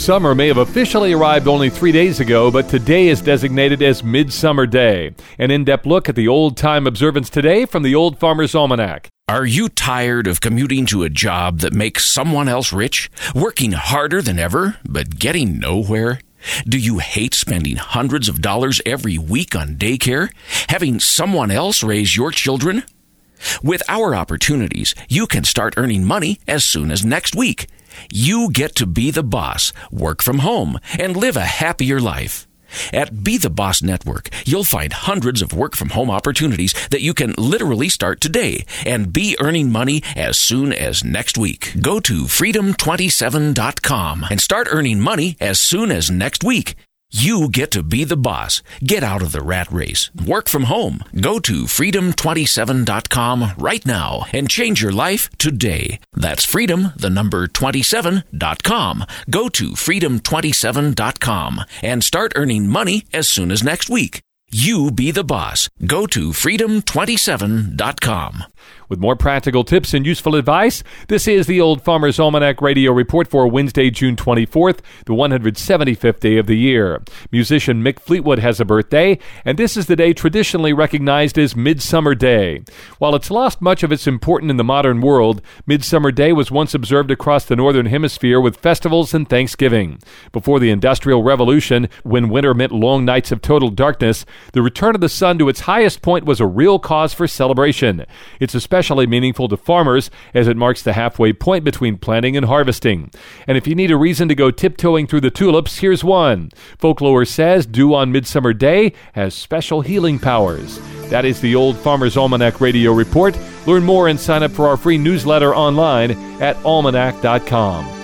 Summer may have officially arrived only 3 days ago, but today is designated as Midsummer Day. An in-depth look at the old-time observance today from the Old Farmer's Almanac. Are you tired of commuting to a job that makes someone else rich? Working harder than ever, but getting nowhere? Do you hate spending hundreds of dollars every week on daycare? Having someone else raise your children? With our opportunities, you can start earning money as soon as next week. You get to be the boss, work from home, and live a happier life. At Be the Boss Network, you'll find hundreds of work-from-home opportunities that you can literally start today and be earning money as soon as next week. Go to freedom27.com and start earning money as soon as next week. You get to be the boss. Get out of the rat race. Work from home. Go to freedom27.com right now and change your life today. That's freedom, the number 27.com. Go to freedom27.com and start earning money as soon as next week. You be the boss. Go to freedom27.com. With more practical tips and useful advice, this is the Old Farmer's Almanac Radio Report for Wednesday, June 24th, the 175th day of the year. Musician Mick Fleetwood has a birthday, and this is the day traditionally recognized as Midsummer Day. While it's lost much of its importance in the modern world, Midsummer Day was once observed across the Northern Hemisphere with festivals and Thanksgiving. Before the Industrial Revolution, when winter meant long nights of total darkness, the return of the sun to its highest point was a real cause for celebration. It's especially meaningful to farmers as it marks the halfway point between planting and harvesting. And if you need a reason to go tiptoeing through the tulips, here's one. Folklore says dew on Midsummer Day has special healing powers. That is the Old Farmer's Almanac Radio Report. Learn more and sign up for our free newsletter online at almanac.com.